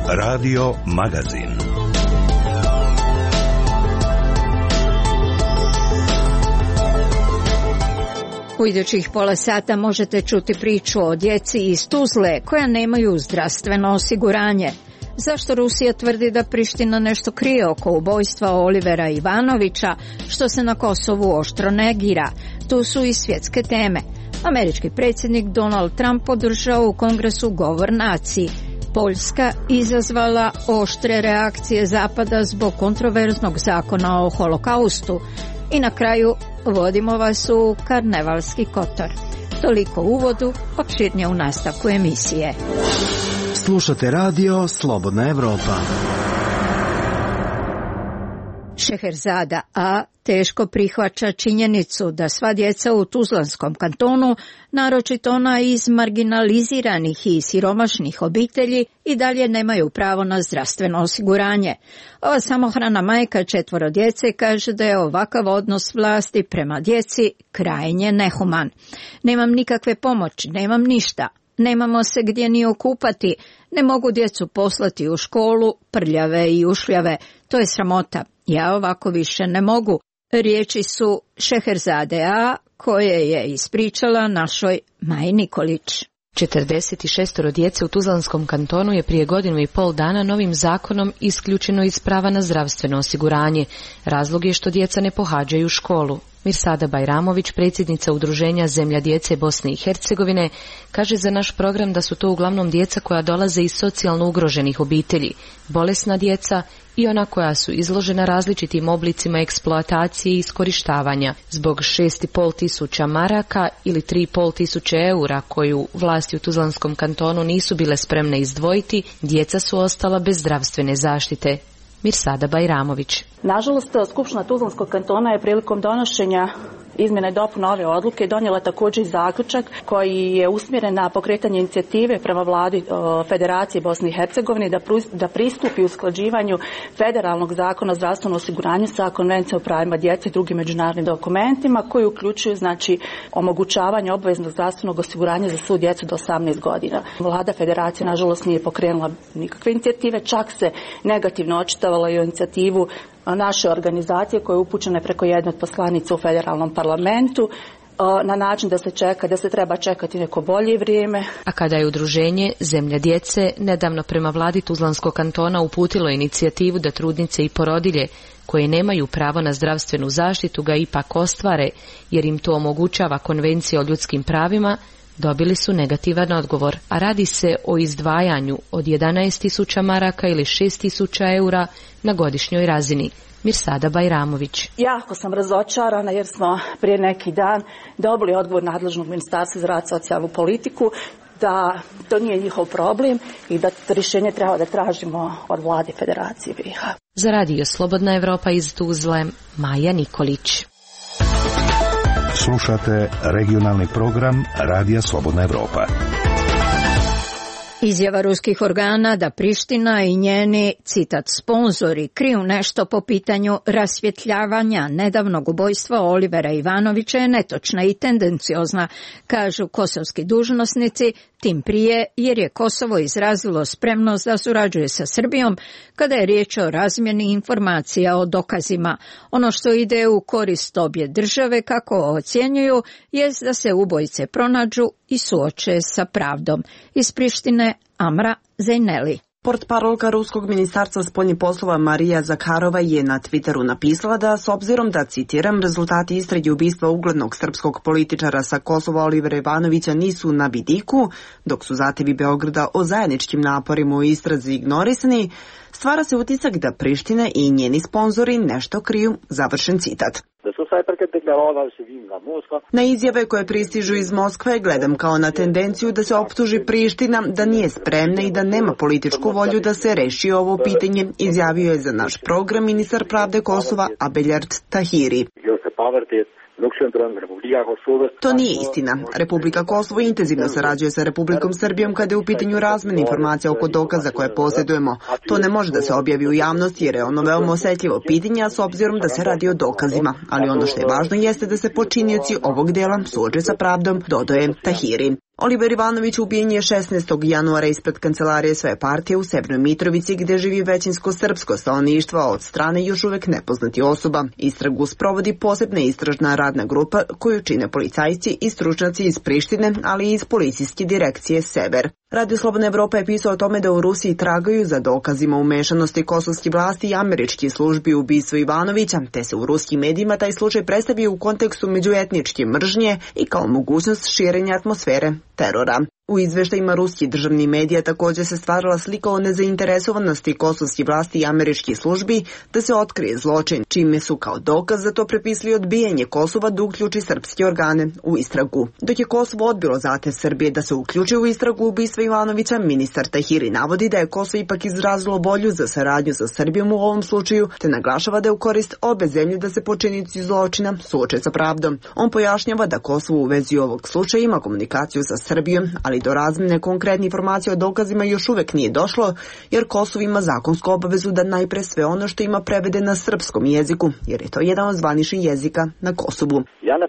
Radio Magazin. U idućih pola sata možete čuti priču o djeci iz Tuzle koja nemaju zdravstveno osiguranje. Zašto Rusija tvrdi da Priština nešto krije oko ubojstva Olivera Ivanovića, što se na Kosovu oštro negira? Tu su i svjetske teme. Američki predsjednik Donald Trump podržao u Kongresu govor naciji. Poljska izazvala oštre reakcije Zapada zbog kontroverznog zakona o holokaustu. I na kraju vodimo vas u Karnevalski Kotor. Toliko u uvodu, opširnije u nastavku emisije. Slušate radio Slobodna Evropa. Šeherzada A teško prihvaća činjenicu da sva djeca u Tuzlanskom kantonu, naročito ona iz marginaliziranih i siromašnih obitelji, i dalje nemaju pravo na zdravstveno osiguranje. Ova samohrana majka 4 djece kaže da je ovakav odnos vlasti prema djeci krajnje nehuman. Nemam nikakve pomoći, nemam ništa. Nemamo se gdje ni okupati, ne mogu djecu poslati u školu, prljave i ušljave. To je sramota. Ja ovako više ne mogu. Riječi su Šeherzade A, koje je ispričala našoj Maji Nikolić. 46 djece u Tuzlanskom kantonu je prije 1,5 godina novim zakonom isključeno iz prava na zdravstveno osiguranje. Razlog je što djeca ne pohađaju školu. Mirsada Bajramović, predsjednica Udruženja Zemlja djece Bosne i Hercegovine, kaže za naš program da su to uglavnom djeca koja dolaze iz socijalno ugroženih obitelji, bolesna djeca i ona koja su izložena različitim oblicima eksploatacije i iskorištavanja. Zbog 6.500 maraka ili 3.500 eura koju vlasti u Tuzlanskom kantonu nisu bile spremne izdvojiti, djeca su ostala bez zdravstvene zaštite. Mirsada Bajramović. Nažalost, Skupština Tuzlanskog kantona je prilikom donošenja izmjena i dopuna ove odluke donijela također i zaključak koji je usmjeren na pokretanje inicijative prema vladi Federacije Bosne i Hercegovine da pristupi usklađivanju federalnog zakona o zdravstvenom osiguranju sa Konvencijom o pravima djece i drugim međunarodnim dokumentima koji uključuju omogućavanje obaveznog zdravstvenog osiguranja za svu djecu do 18 godina. Vlada Federacije nažalost nije pokrenula nikakve inicijative, čak se negativno očitovala i o inicijativu naše organizacije koja je upućena preko jedne od poslanica u federalnom parlamentu na način da se treba čekati neko bolje vrijeme. A kada je udruženje Zemlja djece nedavno prema vladi Tuzlanskog kantona uputilo inicijativu da trudnice i porodilje koje nemaju pravo na zdravstvenu zaštitu ga ipak ostvare jer im to omogućava Konvencija o ljudskim pravima, dobili su negativan odgovor, a radi se o izdvajanju od 11.000 maraka ili 6.000 eura na godišnjoj razini. Mirsada Bajramović. Jako sam razočarana jer smo prije neki dan dobili odgovor nadležnog Ministarstva za rad i socijalnu politiku da to nije njihov problem i da rješenje treba da tražimo od vlade Federacije BiH. Za radio Slobodna Evropa iz Tuzle, Maja Nikolić. Slušate regionalni program Radija Slobodna Evropa. Izjava ruskih organa da Priština i njeni, citat, sponzori kriju nešto po pitanju rasvjetljavanja nedavnog ubojstva Olivera Ivanovića je netočna i tendenciozna, kažu kosovski dužnosnici, tim prije jer je Kosovo izrazilo spremnost da surađuje sa Srbijom kada je riječ o razmjeni informacija o dokazima. Ono što ide u korist obje države, kako ocjenjuju, jest da se ubojice pronađu i suoče sa pravdom. Iz Prištine Amra Zejneli. Portparolka Ruskog ministarstva spoljnih poslova Marija Zakharova je na Twitteru napisala da, s obzirom da, citiram, rezultati istrage ubistva uglednog srpskog političara sa Kosova Olivera Ivanovića nisu na vidiku, dok su zahtjevi Beograda o zajedničkim naporima u istrazi ignorisani, stvara se utisak da Priština i njeni sponzori nešto kriju, završen citat. Na izjave koje pristižu iz Moskve gledam kao na tendenciju da se optuži Priština da nije spremna i da nema političku volju da se reši ovo pitanje, izjavio je za naš program ministar pravde Kosova Abeljard Tahiri. To nije istina. Republika Kosovo intenzivno sarađuje sa Republikom Srbijom kada je u pitanju razmjena informacija oko dokaza koje posjedujemo. To ne može da se objavi u javnosti jer je ono veoma osjetljivo pitanje, a s obzirom da se radi o dokazima. Ali ono što je važno jeste da se počinioci ovog dela suoče sa pravdom, dodaje Tahiri. Oliver Ivanović ubijen je 16. januara ispred kancelarije svoje partije u Severnoj Mitrovici, gde živi većinsko srpsko stanovništvo od strane još uvek nepoznati osoba. Istragu sprovodi posebna istražna radna grupa koju čine policajci i stručnjaci iz Prištine, ali i iz policijske direkcije Sever. Radio Slobodna Evropa je pisao o tome da u Rusiji tragaju za dokazima umešanosti kosovskih vlasti i američkih službi u ubistvo Ivanovića, te se u ruskim medijima taj slučaj predstavio u kontekstu međuetničke mržnje i kao mogućnost širenja atmosfere terora. U izveštajima ruskih državnih medija također se stvarala slika o nezainteresovanosti kosovskih vlasti i američkih službi da se otkrije zločin, čime su kao dokaz za to prepisali odbijanje Kosova da uključi srpske organe u istragu. Dok je Kosovo odbilo zahtev Srbije da se uključi u istragu ubistva Ivanovića, ministar Tahiri navodi da je Kosovo ipak izrazilo volju za saradnju sa Srbijom u ovom slučaju, te naglašava da je u korist obe zemlje da se počinioci zločina suoče sa pravdom. On pojašnjava da Kosovo u vezi ovog slučaja ima komunikaciju sa Srbijom, ali do razmene konkretne informacije o dokazima još uvek nije došlo, jer Kosovo ima zakonsku obavezu da najpre sve ono što ima prevede na srpskom jeziku, jer je to jedan od zvaničnih jezika na Kosovu.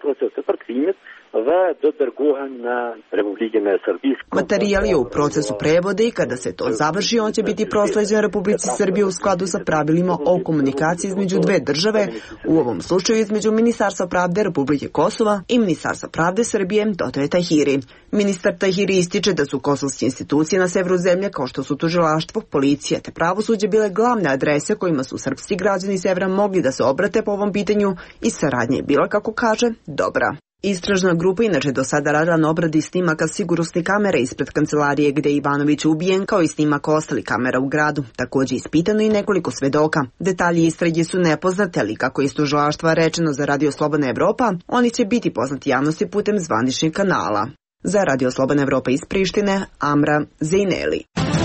Materijal je u procesu prevode i kada se to završi, on će biti prosleđen Republici Srbije u skladu sa pravilima o komunikaciji između dve države, u ovom slučaju između Ministarstva pravde Republike Kosova i Ministarstva pravde Srbije, dodaje Tahiri. Ministar Tahiri ističe da su kosovske institucije na severu zemlje, kao što su tužilaštvo, policija te pravosuđe, bile glavne adrese kojima su srpski građani severa mogli da se obrate po ovom pitanju i saradnja je bila, kako kaže, dobra. Istražna grupa inače do sada radila na obradi snimaka sigurnosne kamere ispred kancelarije gde je Ivanović ubijen, kao i snimaka ostalih kamera u gradu. Također ispitano i nekoliko svedoka. Detalji istrage su nepoznate, ali kako je iz tužilaštva rečeno za Radio Slobodna Evropa, oni će biti poznati javnosti putem zvaničnih kanala. Za Radio Slobodna Evropa iz Prištine, Amra Zejneli.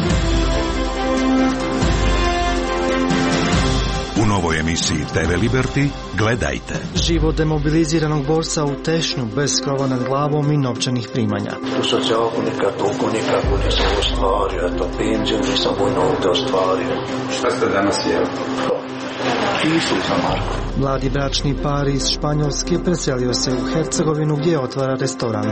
U novoj emisiji TV Liberty gledajte. Život demobiliziranog borca u Tešnju bez krova nad glavom i novčanih primanja. Tu socijalnika toliko nikako nisam ostvario, to penziju nisam vojno ovdje ostvario. Šta ste danas jeli? Kisu za Marko. Mladi bračni par iz Španjolske preselio se u Hercegovinu gdje otvara restoran.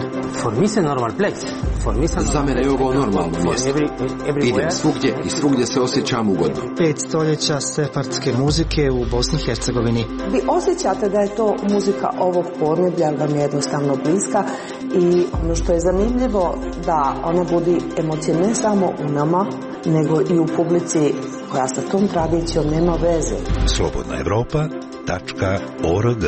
Za mene je ovo normalno mjesto. Idem svugdje i svugdje se osjećam ugodno. 5 stoljeća sefardske muzike u Bosni i Hercegovini. Vi osjećate da je to muzika ovog podneblja, vam je jednostavno bliska i ono što je zanimljivo da ona budi emocije ne samo u nama, nego i u publici koja sa tom tradicijom nema veze. slobodnaevropa.org.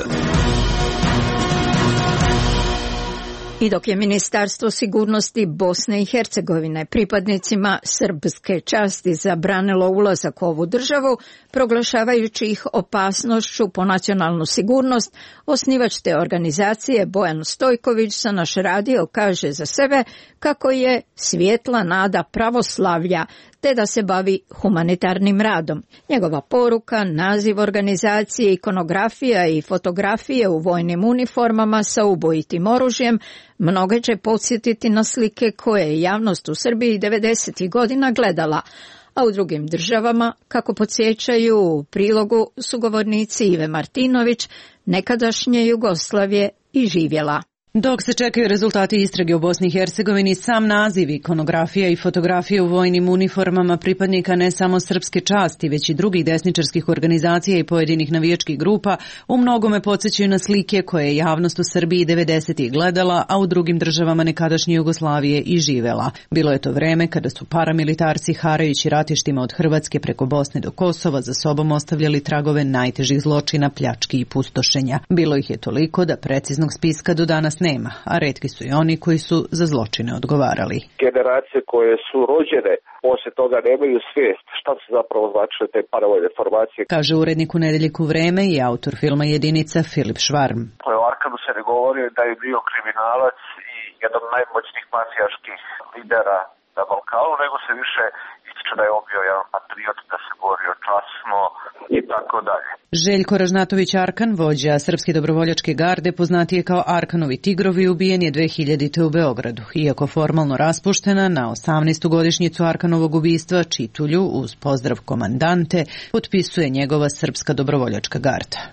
I dok je Ministarstvo sigurnosti Bosne i Hercegovine pripadnicima srpske časti zabranilo ulazak u ovu državu, proglašavajući ih opasnošću po nacionalnu sigurnost, osnivač te organizacije Bojan Stojković za naš radio kaže za sebe kako je svjetla nada pravoslavlja, te da se bavi humanitarnim radom. Njegova poruka, naziv organizacije, ikonografija i fotografije u vojnim uniformama sa ubojitim oružjem mnoge će podsjetiti na slike koje je javnost u Srbiji 90. godina gledala, a u drugim državama, kako podsjećaju u prilogu sugovornici Ive Martinović, nekadašnje Jugoslavije i živjela. Dok se čekaju rezultati istrage u Bosni i Hercegovini, sam naziv, ikonografija i fotografije u vojnim uniformama pripadnika ne samo srpske časti, već i drugih desničarskih organizacija i pojedinih navijačkih grupa u mnogome podsjećaju na slike koje je javnost u Srbiji 90. gledala, a u drugim državama nekadašnje Jugoslavije i živela. Bilo je to vreme kada su paramilitarci harajući ratištima od Hrvatske preko Bosne do Kosova za sobom ostavljali tragove najtežih zločina, pljački i pustošenja. Bilo ih je toliko da preciznog spiska do danas nema, a retki su i oni koji su za zločine odgovarali. Generacije koje su rođene poslije toga nemaju svijest šta su zapravo značile te paravojne formacije. Kaže urednik u Nedeljku Vreme i autor filma Jedinica Filip Švarm. O Arkanu se ne govori da je bio kriminalac i jedan od najmoćnijih mafijaških lidera na Balkanu, nego se više ističe da je on bio jedan patriot, da se borio časno i tako dalje. Željko Ražnatović Arkan, vođa Srpske dobrovoljačke garde, poznatije kao Arkanovi tigrovi, ubijen je 2000. u Beogradu. Iako formalno raspuštena, na 18. godišnjicu Arkanovog ubistva čitulju uz pozdrav komandante potpisuje njegova Srpska dobrovoljačka garda. Možda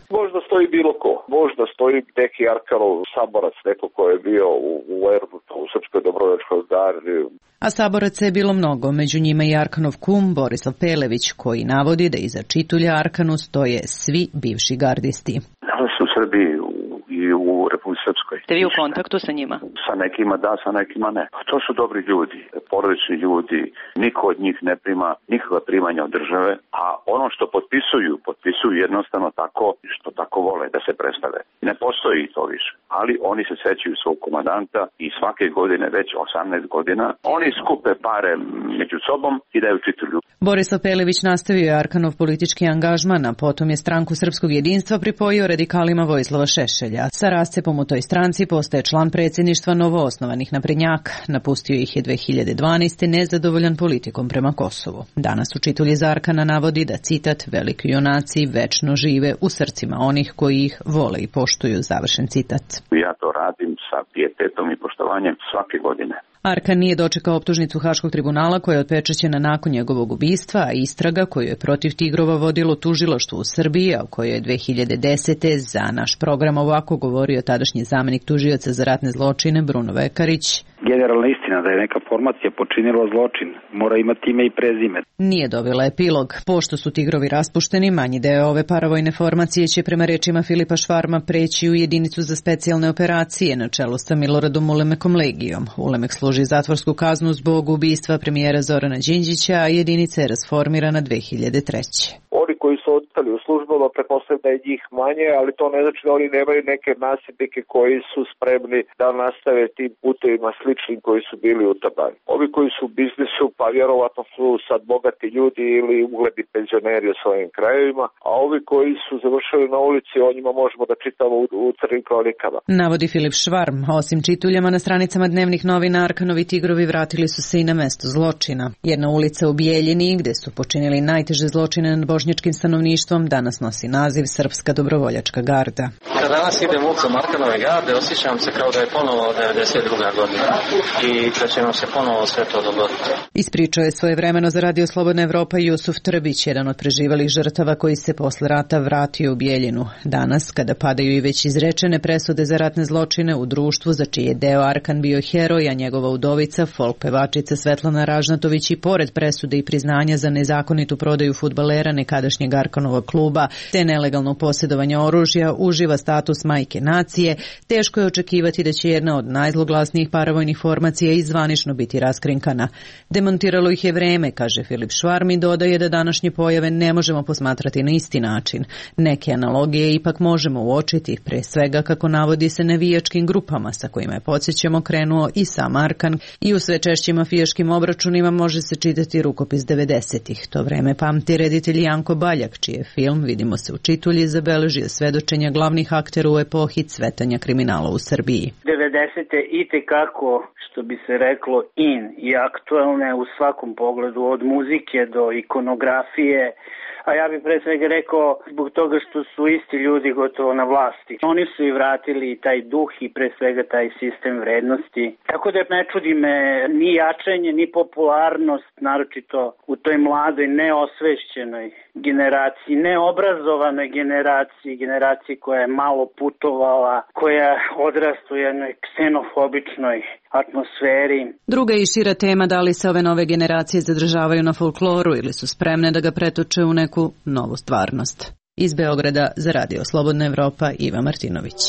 stoji bilo ko. Možda stoji neki Arkanov saborac, neko ko je bio u Erdutu, u Srpskoj dobrovoljačkoj gardi. A saboraca je bilo mnogo, među njima i Arkanov kum Borislav Pelević, koji navodi da iza čitulja Arkanu stoje svi bivši gardisti. Ali su u Srbiji i u Republici Srpskoj. Ste vi u kontaktu sa njima? Sa nekima da, sa nekima ne. To su dobri ljudi, porodični ljudi. Niko od njih ne prima nikakva primanja od države, a ono što potpisuju jednostavno tako što tako vole da se predstave. Ne postoji to više, ali oni se sećaju svog komandanta i svake godine, već 18 godina, oni skupe pare među sobom i daju čitulju. Borislav Pelević nastavio je Arkanov politički angažman, a potom je Stranku srpskog jedinstva pripojio radikalima Vojislava Šešelja. Sa rascepom u toj stranci postaje član predsjedništva novoosnovanih naprednjaka. Napustio ih je 2012. nezadovoljan politikom prema Kosovu. Danas u čitulji za Arkana navodi da, citat, veliki junaci večno žive u srcima onih koji ih vole i poštuju, završen citat. Ja to radim sa pijetetom i poštovanjem svake godine. Arkan nije dočekao optužnicu Haškog tribunala koja je otpečaćena nakon njegovog ubistva, a istraga koju je protiv Tigrova vodilo tužilaštvo u Srbiji, a u kojoj je 2010. za naš program ovako govorio tadašnji zamenik tužioca za ratne zločine Bruno Vekarić. Generalna istina da je neka formacija počinila zločin mora imati ime i prezime. Nije dobila epilog. Pošto su Tigrovi raspušteni, manji deo ove paravojne formacije će prema rečima Filipa Švarma preći u jedinicu za specijalne operacije na čelu sa Miloradom Ulemekom Legijom. Ulemek služi zatvorsku kaznu zbog ubistva premijera Zorana Đinđića, a jedinica je rasformirana 2003. Oni koji su ostali u službama, pretpostavljam da je njih manje, ali to ne znači da oni nemaju neke nasljednike koji su spremni da nastave tim putevima sličnim koji su bili u tabani. Ovi koji su u biznisu, pa vjerovatno su sad bogati ljudi ili ugledni penzioneri u svojim krajevima, a ovi koji su završili na ulici, o njima možemo da čitamo u crnim kronikama. Navodi Filip Švarm. Osim čituljama na stranicama dnevnih novina, Arkanovi Tigrovi vratili su se i na mesto zločina. Jedna ulica u Bijeljini, gde su počinili najteže zločine nad bošnjačkim stanovništvom, danas nosi naziv Srpska dobrovoljačka garda. Kad danas idem ulicom Arkanove garde, osjećam se kao da je ponovo 92. godina i da će nam se ponovo sve to dogoditi. Ispričao je svojevremeno za Radio Slobodna Evropa Jusuf Trbić, jedan od preživalih žrtava koji se posle rata vratio u Bijeljinu. Danas, kada padaju i već izrečene presude za ratne zločine u društvu za čiji je deo Arkan bio heroj, a njegova udovica, folk pevačica Svetlana Ražnatović, i pored presude i priznanja za nezakonitu prodaju fudbalera nekadašnjeg Arkanovog kluba te nelegalno posjedovanje oružja, uživa status majke nacije, teško je očekivati da će jedna od najzloglasnijih paravojnih formacija i zvanično biti raskrinkana. Demontiralo ih je vreme, kaže Filip Švarm, i dodaje da današnje pojave ne možemo posmatrati na isti način. Neke analogije ipak možemo uočiti, pre svega kako navodi se navijačkim grupama sa kojima je, podsjećamo, krenuo i sam Arkan, i u sve češćim mafijaškim obračunima može se čitati rukopis 90-ih. To vreme pamti reditelj Janko Baljak, čiji je film Vidimo se u čitulji zabeležio svedočenja glavnih aktera u epohi cvetanja kriminala u Srbiji. 90-te itekako, što bi se reklo, i aktuelne u svakom pogledu, od muzike do ikonografije, a ja bih pre svega rekao zbog toga što su isti ljudi gotovo na vlasti. Oni su i vratili taj duh i pre svega taj sistem vrednosti. Tako da ne čudi me ni jačanje, ni popularnost, naročito u toj mladoj, neosvešćenoj generaciji, neobrazovanoj generaciji koja je malo putovala, koja odrasta u jednoj ksenofobičnoj atmosferi. Druga i šira tema, da li se ove nove generacije zadržavaju na folkloru ili su spremne da ga pretoče u neku novu stvarnost. Iz Beograda za Radio Slobodna Evropa, Iva Martinović.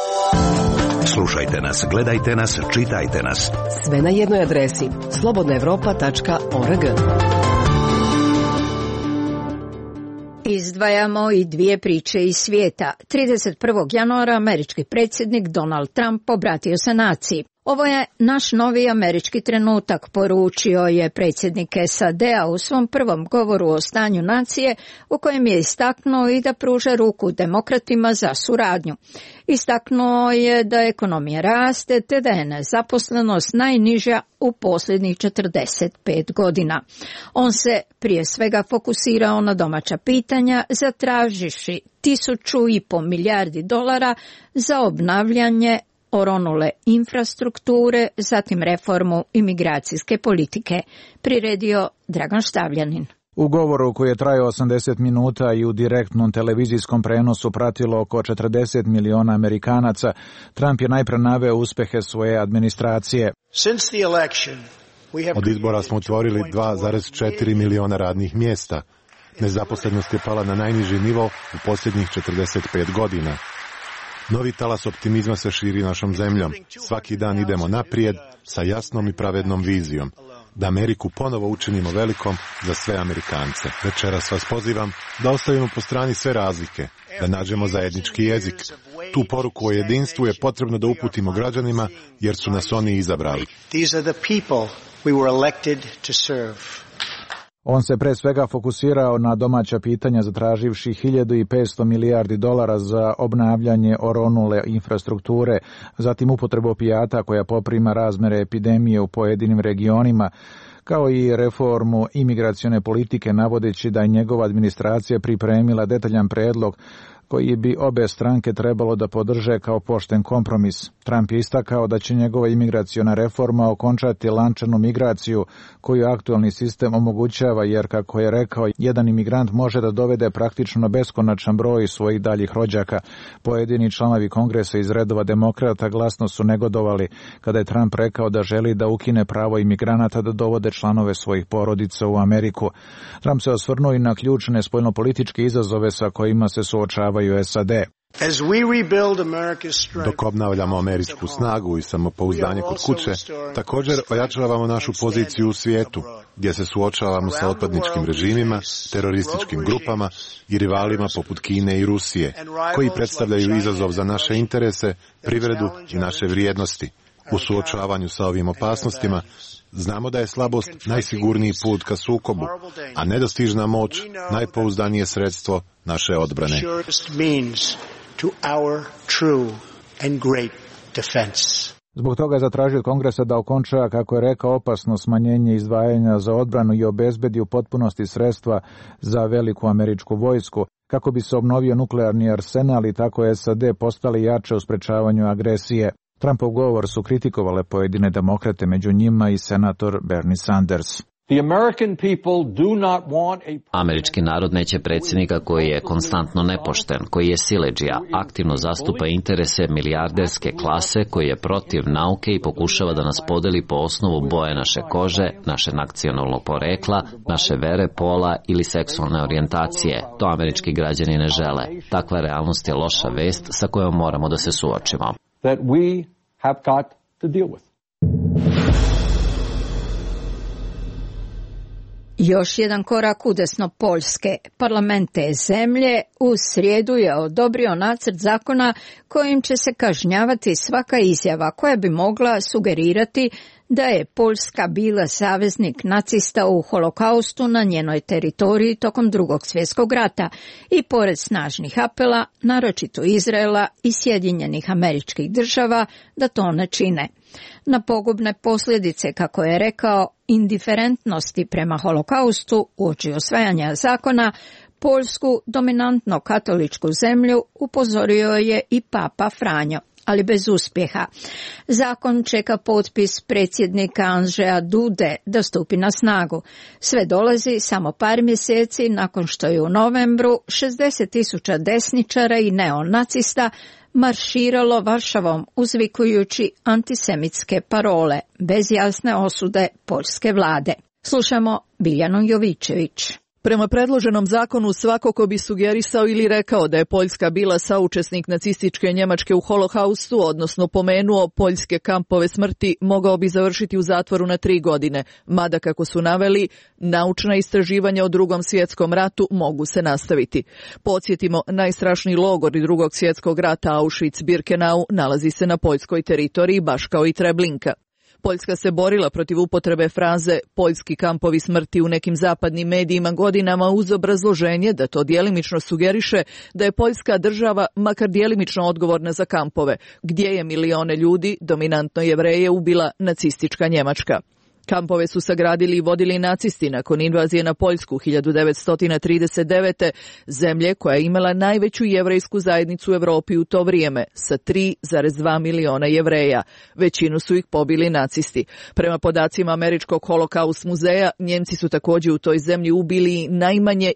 Slušajte nas, gledajte nas, čitajte nas. Sve na jednoj adresi slobodnaevropa.org. Izdvajamo i dvije priče iz svijeta. 31. januara američki predsjednik Donald Trump obratio se naciji. Ovo je naš novi američki trenutak, poručio je predsjednik SAD-a u svom prvom govoru o stanju nacije, u kojem je istaknuo i da pruža ruku demokratima za suradnju. Istaknuo je da ekonomija raste te da je nezaposlenost najniža u posljednjih 45 godina. On se prije svega fokusirao na domaća pitanja, zatraživši $1,5 milijardi za obnavljanje oronule infrastrukture, zatim reformu imigracijske politike, priredio Dragan Štavljanin. U govoru koji je trajao 80 minuta i u direktnom televizijskom prenosu pratilo oko 40 miliona Amerikanaca, Trump je najpre naveo uspehe svoje administracije. Od izbora smo otvorili 2,4 miliona radnih mjesta. Nezaposlenost je pala na najniži nivo u posljednjih 45 godina. Novi talas optimizma se širi našom zemljom. Svaki dan idemo naprijed sa jasnom i pravednom vizijom. Da Ameriku ponovo učinimo velikom za sve Amerikance. Večeras vas pozivam da ostavimo po strani sve razlike, da nađemo zajednički jezik. Tu poruku o jedinstvu je potrebno da uputimo građanima, jer su nas oni izabrali. On se pre svega fokusirao na domaća pitanja, zatraživši $1.500 milijardi za obnavljanje oronule infrastrukture, zatim upotrebu opijata koja poprima razmere epidemije u pojedinim regionima, kao i reformu imigracione politike, navodeći da je njegova administracija pripremila detaljan predlog koji bi obe stranke trebalo da podrže kao pošten kompromis. Trump je istakao da će njegova imigraciona reforma okončati lančanu migraciju koju aktualni sistem omogućava, jer, kako je rekao, jedan imigrant može da dovede praktično beskonačan broj svojih daljih rođaka. Pojedini članovi kongresa iz redova demokrata glasno su negodovali kada je Trump rekao da želi da ukine pravo imigranata da dovode članove svojih porodica u Ameriku. Trump se osvrnuo i na ključne spoljnopolitičke izazove sa kojima se suočavaju SAD. Dok obnavljamo američku snagu i samopouzdanje kod kuće, također ojačavamo našu poziciju u svijetu, gdje se suočavamo sa otpadničkim režimima, terorističkim grupama i rivalima poput Kine i Rusije, koji predstavljaju izazov za naše interese, privredu i naše vrijednosti. U suočavanju sa ovim opasnostima znamo da je slabost najsigurniji put ka sukobu, a nedostižna moć najpouzdanije sredstvo naše odbrane. Zbog toga je zatražio od Kongresa da okonča, kako je rekao, opasno smanjenje izdvajanja za odbranu i obezbedi u potpunosti sredstva za veliku američku vojsku, kako bi se obnovio nuklearni arsenal i tako SAD postali jače u sprečavanju agresije. Trumpov govor su kritikovale pojedine demokrate, među njima i senator Bernie Sanders. Američki narod neće predsjednika koji je konstantno nepošten, koji je siledžija, aktivno zastupa interese milijarderske klase, koji je protiv nauke i pokušava da nas podeli po osnovu boje naše kože, naše nacionalnog porekla, naše vere, pola ili seksualne orijentacije. To američki građani ne žele. Takva realnost je loša vest sa kojom moramo da se suočimo. That we have got to deal with. Još jedan korak udesno Poljske. Parlament te zemlje u srijedu je odobrio nacrt zakona kojim će se kažnjavati svaka izjava koja bi mogla sugerirati da je Poljska bila saveznik nacista u holokaustu na njenoj teritoriji tokom Drugog svjetskog rata i pored snažnih apela, naročito Izraela i Sjedinjenih Američkih Država, da to ne čine. Na pogubne posljedice, kako je rekao, indiferentnosti prema holokaustu uoči osvajanja zakona, Poljsku, dominantno katoličku zemlju, upozorio je i Papa Franjo, ali bez uspjeha. Zakon čeka potpis predsjednika Andrzeja Dude da stupi na snagu. Sve dolazi samo par mjeseci nakon što je u novembru 60.000 desničara i neonacista marširalo Varšavom uzvikujući antisemitske parole, bez jasne osude poljske vlade. Slušamo Biljanu Jovičević. Prema predloženom zakonu svako ko bi sugerisao ili rekao da je Poljska bila saučesnik nacističke Njemačke u holokaustu, odnosno pomenuo poljske kampove smrti, mogao bi završiti u zatvoru na 3 godine, mada kako su naveli, naučna istraživanja o Drugom svjetskom ratu mogu se nastaviti. Podsjetimo, najstrašniji logor Drugog svjetskog rata Auschwitz-Birkenau nalazi se na poljskoj teritoriji, baš kao i Treblinka. Poljska se borila protiv upotrebe fraze poljski kampovi smrti u nekim zapadnim medijima godinama uz obrazloženje da to djelimično sugeriše da je Poljska država makar djelimično odgovorna za kampove, gdje je milione ljudi, dominantno Jevreje, ubila nacistička Njemačka. Kampove su sagradili i vodili nacisti nakon invazije na Poljsku 1939. zemlje koja je imala najveću jevrejsku zajednicu u Europi u to vrijeme sa 3,2 miliona Jevreja. Većinu su ih pobili nacisti. Prema podacima Američkog holokaust muzeja, Njemci su također u toj zemlji ubili najmanje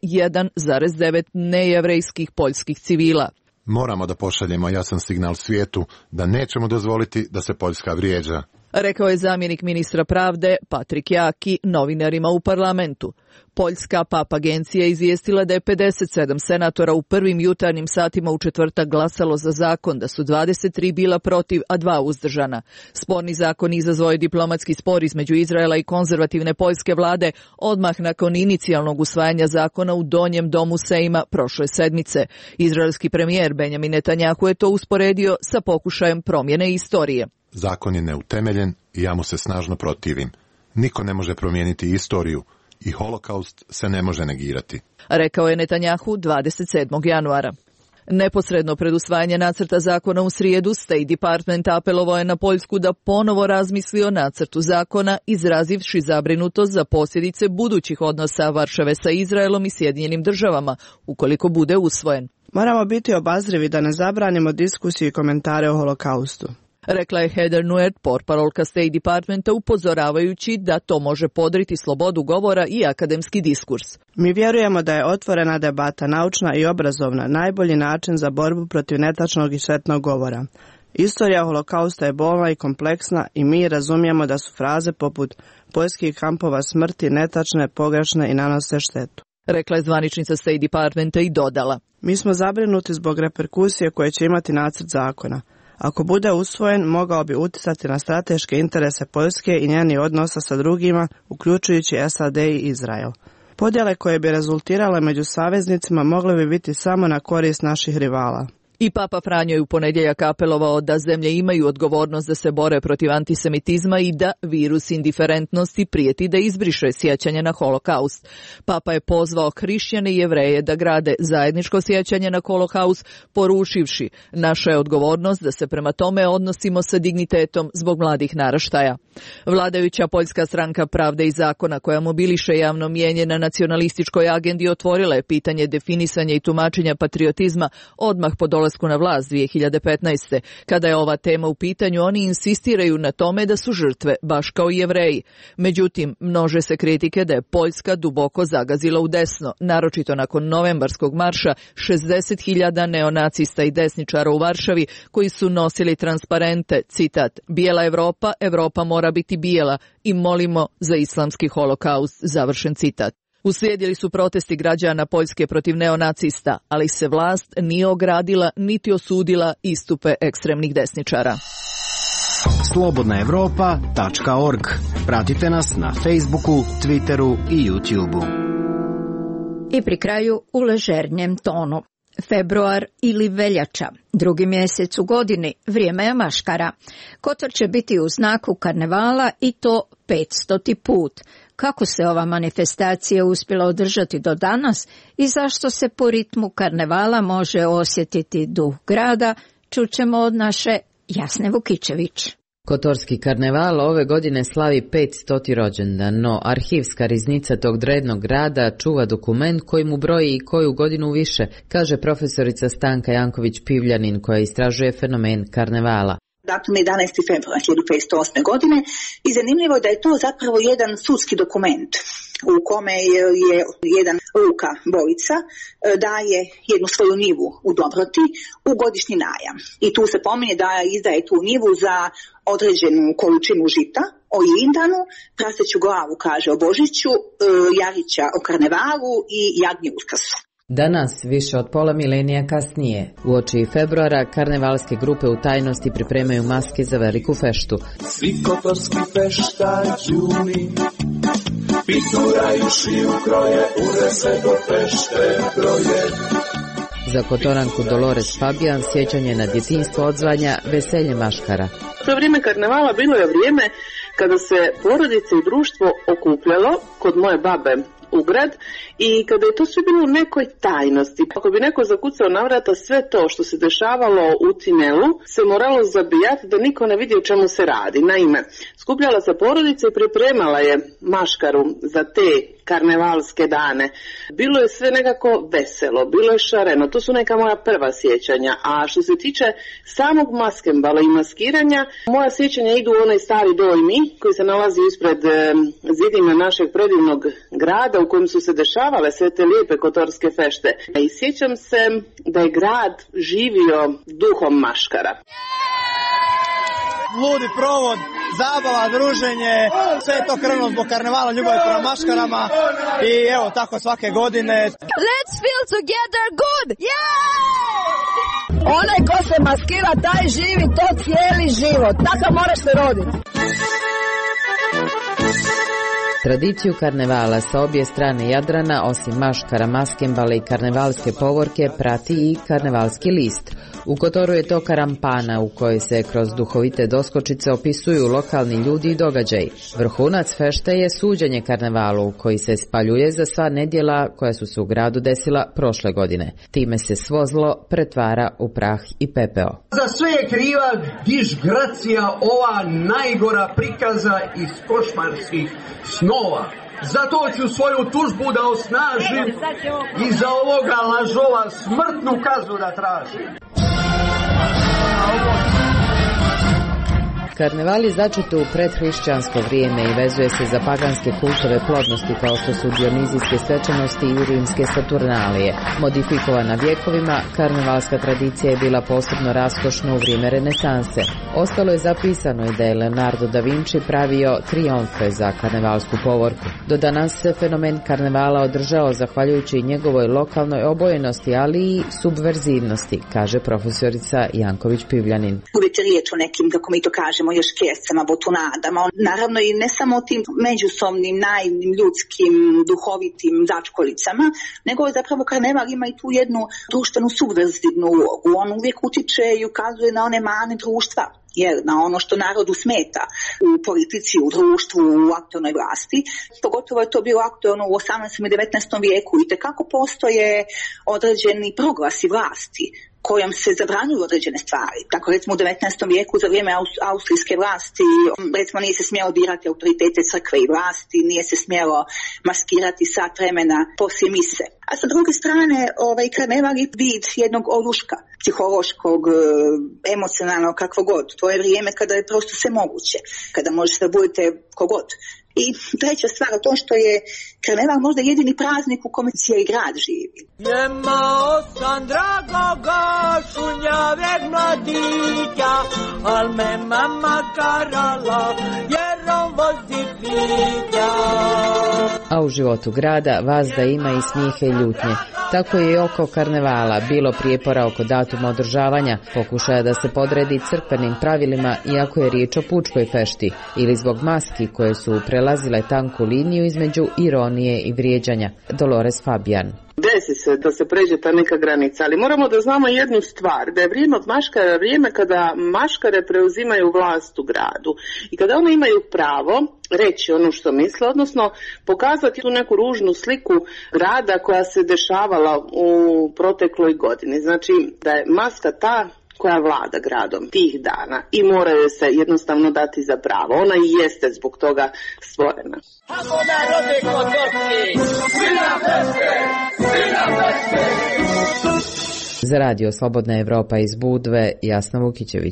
1,9 nejevrejskih poljskih civila. Moramo da pošaljemo jasan signal svijetu da nećemo dozvoliti da se Poljska vrijeđa. Rekao je zamjenik ministra pravde Patrik Jaki novinarima u parlamentu. Poljska PAP agencija izvijestila da je 57 senatora u prvim jutarnjim satima u četvrtak glasalo za zakon, da su 23 bila protiv, a 2 uzdržana. Sporni zakon izazvao je diplomatski spor između Izraela i konzervativne poljske vlade odmah nakon inicijalnog usvajanja zakona u donjem domu Sejma prošle sedmice. Izraelski premijer Benjamin Netanjahu je to usporedio sa pokušajem promjene istorije. Zakon je neutemeljen i ja mu se snažno protivim. Niko ne može promijeniti istoriju i holokaust se ne može negirati. Rekao je Netanjahu 27. januara. Neposredno pred usvajanje nacrta zakona u srijedu, State Department apelovao je na Poljsku da ponovo razmisli o nacrtu zakona, izrazivši zabrinutost za posljedice budućih odnosa Varšave sa Izraelom i Sjedinjenim državama, ukoliko bude usvojen. Moramo biti obazrivi da ne zabranimo diskusiju i komentare o holokaustu, rekla je Heather Nauert, portparolka State Departmenta, upozoravajući da to može podriti slobodu govora i akademski diskurs. Mi vjerujemo da je otvorena debata, naučna i obrazovna, najbolji način za borbu protiv netačnog i štetnog govora. Istorija holokausta je bolna i kompleksna i mi razumijemo da su fraze poput poljskih kampova smrti netačne, pogrešne i nanose štetu, rekla je zvaničnica State Departmenta i dodala. Mi smo zabrinuti zbog reperkusije koje će imati nacrt zakona. Ako bude usvojen, mogao bi utjecati na strateške interese Poljske i njeni odnosa sa drugima, uključujući SAD i Izrael. Podjele koje bi rezultirale među saveznicima mogle bi biti samo na korist naših rivala. I Papa Franjo je u ponedjeljak apelovao da zemlje imaju odgovornost da se bore protiv antisemitizma i da virus indiferentnosti prijeti da izbriše sjećanje na holokaust. Papa je pozvao hrišćane i Jevreje da grade zajedničko sjećanje na holokaust, porušivši: naša je odgovornost da se prema tome odnosimo sa dignitetom zbog mladih naraštaja. Vladajuća poljska stranka Pravde i zakona, koja mobiliše javno mnijenje na nacionalističkoj agendi, otvorila je pitanje definisanja i tumačenja patriotizma odmah po dolasku na vlast 2015. Kada je ova tema u pitanju, oni insistiraju na tome da su žrtve, baš kao i Jevreji. Međutim, množe se kritike da je Poljska duboko zagazila u desno, naročito nakon novembarskog marša 60.000 neonacista i desničara u Varšavi koji su nosili transparente, citat: bijela Evropa, Evropa mora biti bijela i molimo za islamski holokaust, završen citat. Uslijedili su protesti građana Poljske protiv neonacista, ali se vlast nije ogradila niti osudila istupe ekstremnih desničara. Slobodnaevropa.org. Pratite nas na Facebooku, Twitteru i YouTubeu. I pri kraju u ležernjem tonu. Februar ili veljača, drugi mjesec u godini, vrijeme je maškara. Kotor će biti u znaku karnevala i to 500. put. Kako se ova manifestacija uspjela održati do danas i zašto se po ritmu karnevala može osjetiti duh grada, čućemo od naše Jasne Vukičević. Kotorski karneval ove godine slavi 500. rođendan, no arhivska riznica tog drednog grada čuva dokument koji mu broji i koju godinu više, kaže profesorica Stanka Janković-Pivljanin, koja istražuje fenomen karnevala. Datum 11. februar 1508. godine i zanimljivo je da je to zapravo jedan sudski dokument u kome je jedan Luka Bojica daje jednu svoju njivu u Dobroti u godišnji najam. I tu se pominje da izdaje tu njivu za određenu količinu žita o Ilindanu, praseću glavu kaže o Božiću, Jarića o karnevalu i jagnje Uskrsu. Danas, više od pola milenija kasnije, uoči februara, karnevalske grupe u tajnosti pripremaju maske za veliku feštu. Svi kotorski feštađuni pituraju, šiju kroje, ure se do fešte broje. Za Kotoranku Dolores Fabijan sjećanje na djetinjstvo odzvanja veselje maškara. To vrijeme karnevala bilo je vrijeme kada se porodice i društvo okupljalo kod moje babe u grad i kada je to sve bilo u nekoj tajnosti. Ako bi neko zakucao na vrata, sve to što se dešavalo u tunelu se moralo zabijati da niko ne vidi o čemu se radi. Naime, skupljala se porodica i pripremala je maškaru za te karnevalske dane. Bilo je sve nekako veselo, bilo je šareno, to su neka moja prva sjećanja. A što se tiče samog maskembala i maskiranja, moja sjećanja idu u onaj stari dojmi koji se nalazi ispred zidina našeg predivnog grada u kojem su se dešavale sve te lijepe kotorske fešte. I sjećam se da je grad živio duhom maškara. Ludi provod, zabava, druženje, sve je to krenulo zbog karnevala, ljubavi prema maškarama i evo tako svake godine. Let's feel together good! Yeah! Onaj ko se maskira, taj živi to cijeli život. Tako moraš se roditi. Tradiciju karnevala sa obje strane Jadrana, osim maškara, maskembala i karnevalske povorke, prati i karnevalski list. U Kotoru je to karampana u kojoj se kroz duhovite doskočice opisuju lokalni ljudi i događaji. Vrhunac fešte je suđenje karnevalu koji se spaljuje za sva nedjela koja su se u gradu desila prošle godine. Time se svo zlo pretvara u prah i pepeo. Za sve je kriva disgracija, ova najgora prikaza iz košmarskih snova. Zato ću svoju tužbu da osnažim i za ovoga lažova smrtnu kaznu da tražim. Karneval je začet u predhrišćansko vrijeme i vezuje se za paganske kultove plodnosti kao što su dionizijske svečanosti i rimske saturnalije. Modifikovana vjekovima, karnevalska tradicija je bila posebno raskošna u vrijeme renesanse. Ostalo je zapisano i da je Leonardo da Vinci pravio trijomfe za karnevalsku povorku. Do danas se fenomen karnevala održao zahvaljujući njegovoj lokalnoj obojenosti, ali i subverzivnosti, kaže profesorica Janković Pivljanin. Uvijek je riječ o nekim, kako mi to kažemo, još kjesama, botunadama, naravno i ne samo tim međusobnim, naivnim, ljudskim, duhovitim začkolicama, nego zapravo karneval ima i tu jednu društvenu subverzivnu ulogu. On uvijek utiče i ukazuje na one mane društva, jer na ono što narodu smeta u politici, u društvu, u aktualnoj vlasti. Pogotovo je to bilo aktualno u 18. i 19. vijeku i tekako postoje određeni proglasi vlasti kojom se zabranjuju određene stvari. Tako recimo u 19. vijeku za vrijeme austrijske vlasti recimo nije se smjelo dirati autoritete crkve i vlasti, nije se smjelo maskirati sat vremena poslije mise. A sa druge strane karneval je vid jednog oruška, psihološkog, emocionalnog, kakvo god. To je vrijeme kada je prosto sve moguće, kada možete da budete kogod. I treća stvar o tom što je karneval možda jedini praznik u kome cijeli grad živi. Imao sam dragoga šunjaveg mladića, al me mama karala jer on vozi pića. A u životu grada vazda ima i smijehe i ljutnje. Tako je i oko karnevala bilo prijepora oko datuma održavanja, pokušaja da se podredi crkvenim pravilima iako je riječ o pučkoj fešti, ili zbog maski koje su prelazile tanku liniju između ironije i vrijeđanja. Dolores Fabian. Desi se da se pređe ta neka granica, ali moramo da znamo jednu stvar, da je vrijeme od maškara vrijeme kada maškare preuzimaju vlast u gradu i kada one imaju pravo reći ono što misle, odnosno pokazati tu neku ružnu sliku grada koja se dešavala u protekloj godini. Znači da je maska ta koja vlada gradom tih dana i mora joj se jednostavno dati za pravo. Ona i jeste zbog toga stvorena. Za radio Slobodna Evropa iz Budve, Jasna Vukićević.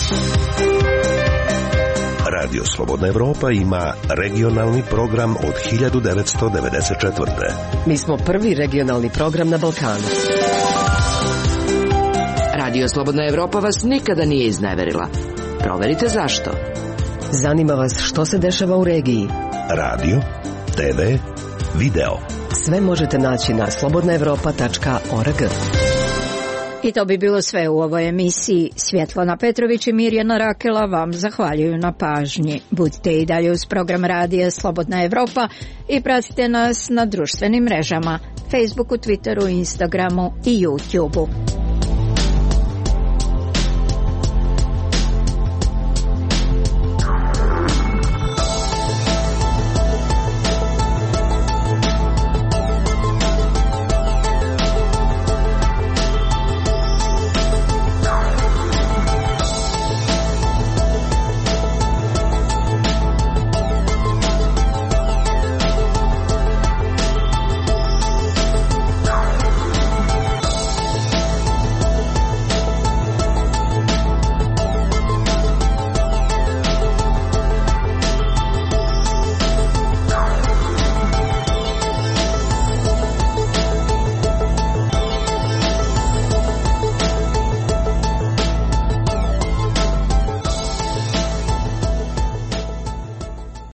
Radio Slobodna Evropa ima regionalni program od 1994. Mi smo prvi regionalni program na Balkanu. Radio Slobodna Evropa vas nikada nije izneverila. Proverite zašto. Zanima vas što se dešava u regiji. Radio, TV, video. Sve možete naći na slobodnaevropa.org. I to bi bilo sve u ovoj emisiji. Svjetlana Petrović i Mirjana Rakela vam zahvaljuju na pažnji. Budite i dalje uz program radija Slobodna Evropa i pratite nas na društvenim mrežama, Facebooku, Twitteru, Instagramu i YouTubeu.